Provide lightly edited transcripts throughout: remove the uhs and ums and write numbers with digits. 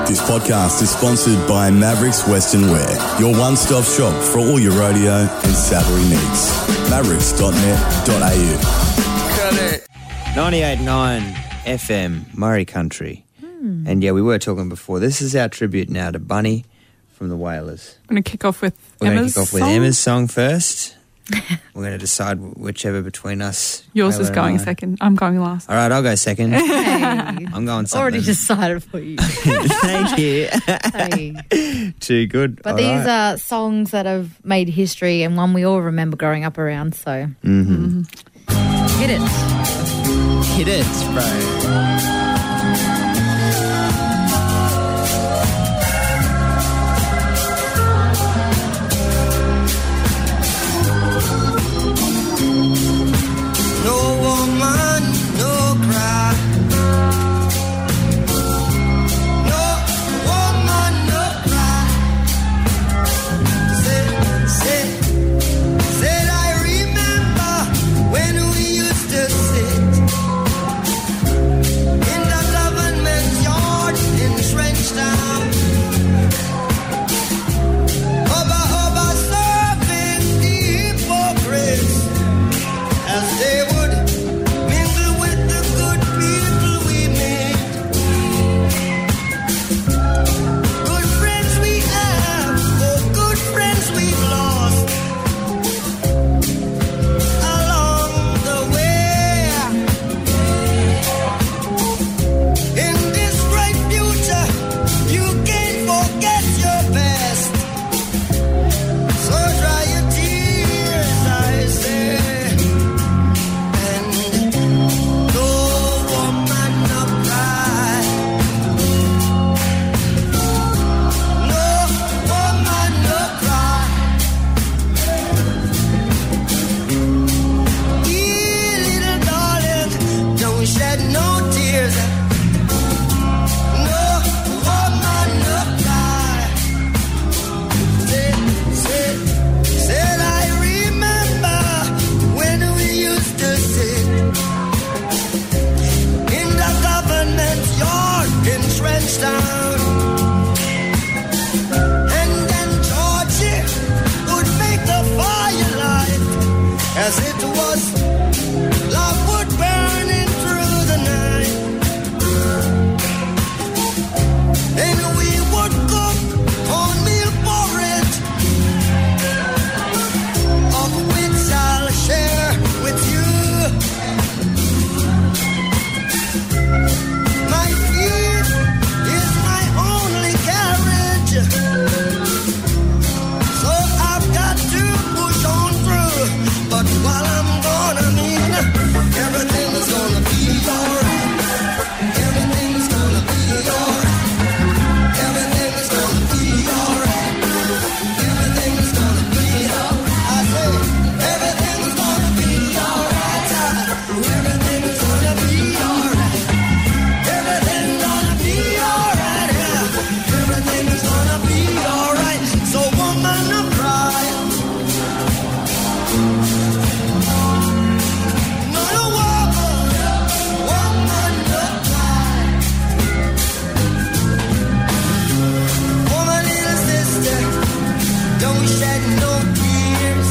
This podcast is sponsored by Mavericks Western Wear, your one-stop shop for all your rodeo and saddlery needs. mavericks.net.au. 98.9 FM, Murray Country. And yeah, we were talking before. This is our tribute now to Bunny from the Wailers. I'm going to kick off with We're going to Emma's kick off with song. Emma's song first. We're going to decide whichever between us. Yours Taylor is and going I. second. I'm going last. All right, I'll go second. Hey, I'm going something. already decided for you. Thank you. Hey. Too good. But All these right. are songs that have made history and one we all remember growing up around, so Mm-hmm. hit it. Hit it, bro. No woman, no cry. No woman, no cry. Said I remember when we used to sit in the government yard in Trenchtown. Hubba serving the hypocrites as they would mingle with the good people we made. Good friends we have, oh good friends we've lost along the way. In this bright future, you can't forget your past. So dry your tears, I say. And no woman no cry. No woman no cry. Dear little darling, don't shed no tears. No woman no cry. Said I remember when we used to sit in the government yard in Trenchtown. And then Georgie would make the firelight as it was love would burning through the night. And we would cook cornmeal porridge, of which I'll share with you. My feet is my only carriage, so I've got to push on through. But while I'm gone, I mean, everything's gonna be alright. Everything's gonna be alright. Everything's gonna be alright. Everything's gonna be alright. I say, everything's gonna be alright. Everything's gonna be alright. Everything's gonna be alright. Everything's gonna be alright. So woman, no cry. No, no woman, no cry. Woman, little sister, don't shed no tears.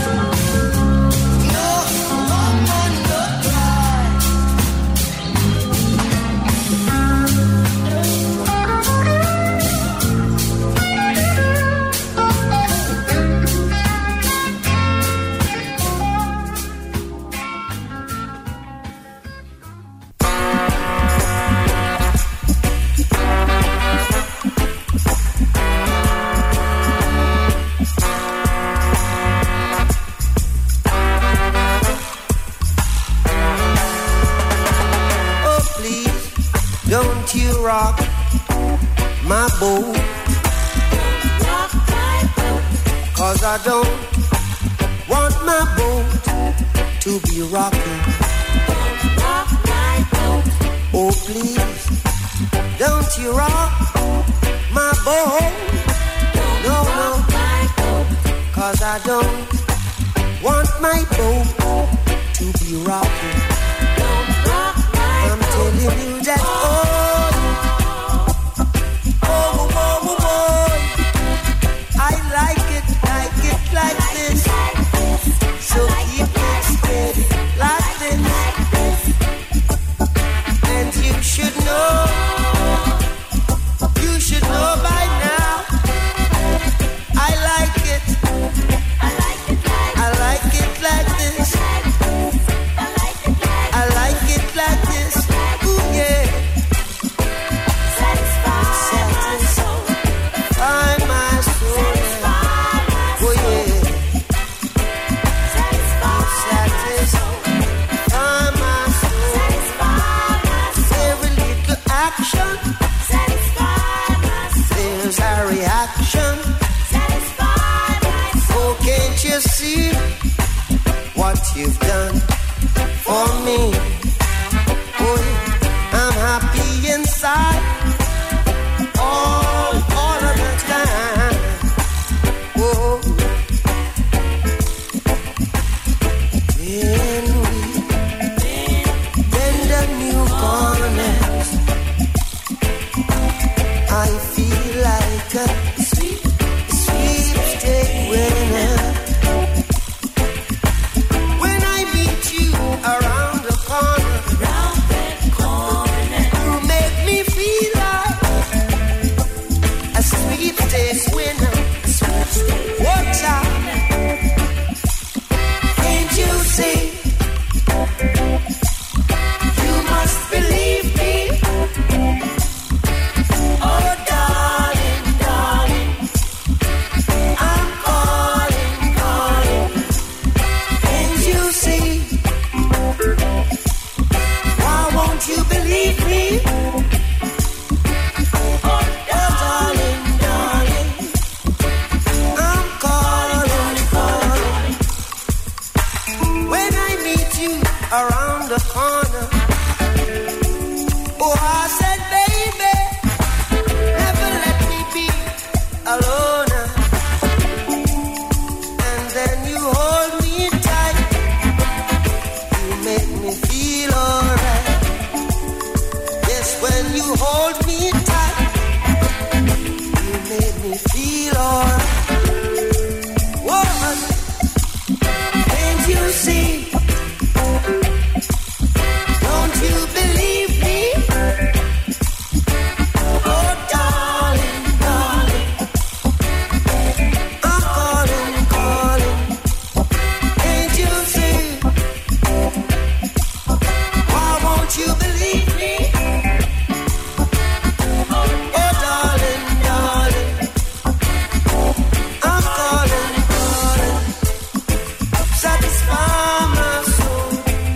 No woman, no cry. Oh, please, don't you rock my boat. 'Cause I don't want my boat to be rocking. Oh, please, don't you rock my boat. No, no, 'cause I don't want my boat to be rocking. I'm telling you that, oh, see what you've done for me. Boy, I'm happy inside all of the time. Whoa. When we bend a new corner, I feel like a sweepstake winner. When I meet you around the corner, you make me feel like a sweepstakes winner. Watch out, can't you see? You must believe me. Oh, darling, darling, I'm calling. Can't you see? Why won't you believe me? Oh, darling, darling, I'm calling. When I meet you around the corner, oh, I said, baby, never let me be alone. And then you hold me tight, you make me feel alright. Yes, when you hold me tight, you make me feel alright. Woman, can't you see? Don't you believe me? Oh, darling, darling, I'm calling. Can't you see? Why won't you believe me? Oh, darling, darling, I'm calling. Satisfy my soul.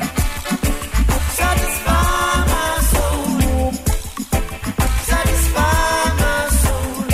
Satisfy my soul. Satisfy my soul.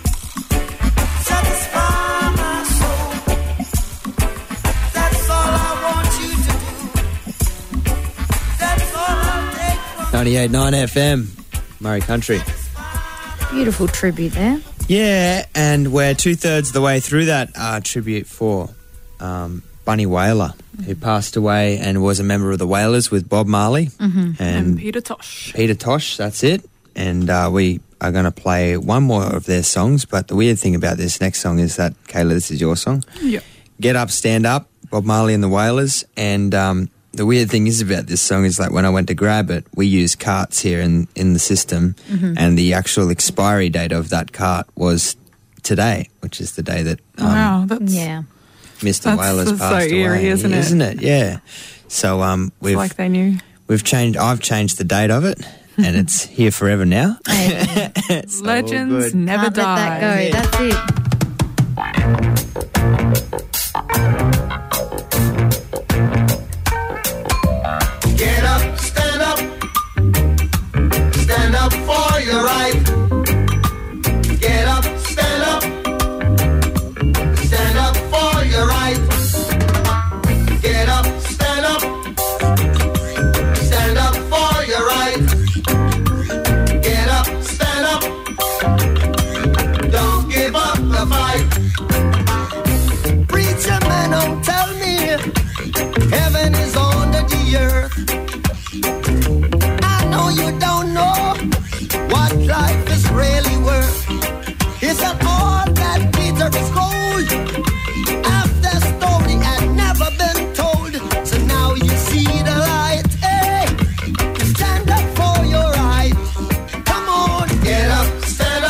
Satisfy my soul. That's all I want you to do. That's all I'll take from 98.9 FM, Murray Country. Beautiful tribute there. Yeah, and we're 2/3 of the way through that tribute for Bunny Wailer, who passed away and was a member of the Wailers with Bob Marley And Peter Tosh. Peter Tosh, that's it. And we are going to play one more of their songs, but the weird thing about this next song is that, Kayla, this is your song. Yeah. Get Up, Stand Up, Bob Marley and the Wailers. And the weird thing is about this song is like when I went to grab it, we use carts here in the system, and the actual expiry date of that cart was today, which is the day that Wow, that's Yeah. Mr. That's Wailers so passed away. eerie, isn't it? Isn't it? Yeah. So we've like they knew. I've changed the date of it, and it's here forever now. It's all Legends good. never Can't let die. that go. That's it. Get up, stand up for your right. Get up, stand up for your right. Get up, stand up for your right. Get up, stand up, don't give up the fight. Preacher man, don't tell me heaven is under the earth. I know you don't know what life is really worth. Is that all that glitter is gold? Half the story had never been told. So now you see the light. Hey, stand up for your right. Come on, get up, stand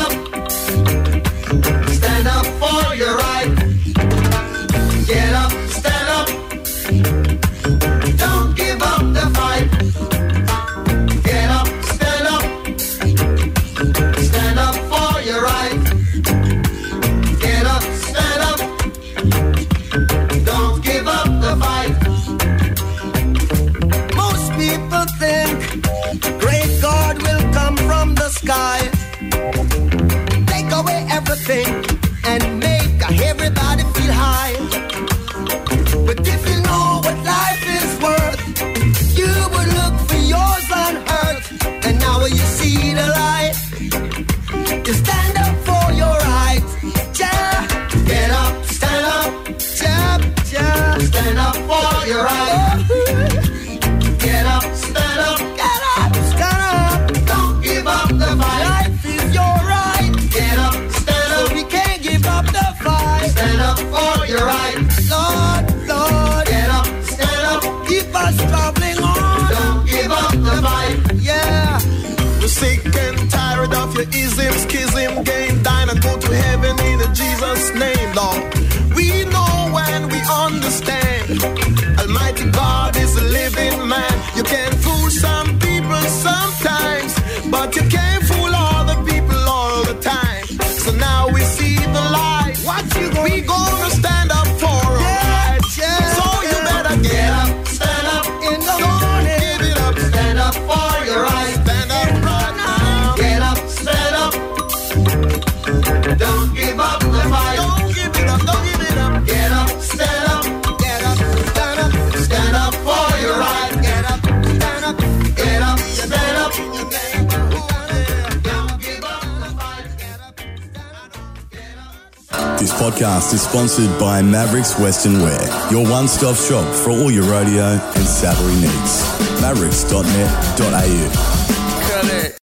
up for your right. Get up, stand up, don't give up the fight. Get up, stand up for your right. Get up, stand up, don't give up the fight. Most people think great God will come from the sky, take away everything and make everybody feel high. them schism game, dine and go to heaven in Jesus' name, Lord. We know when we understand, Almighty God is a living man. You can fool some people sometimes, but you can't fool all the people all the time. So now we see the light. What you gonna we gonna stand up for our rights. Yeah. So you better get up, stand up in the morning. Give it up, stand up for your rights. Stand up right now. Get up, stand up. Don't give up the fight. Don't give it up, don't give it up. Get up, stand up. Get up, stand up. Stand up for your rights. Get up, stand up. Get up, stand up. Don't give up the fight. Get up, stand up. Get up. This podcast is sponsored by Mavericks Western Wear, your one-stop shop for all your rodeo and saddlery needs. Mavericks.net.au.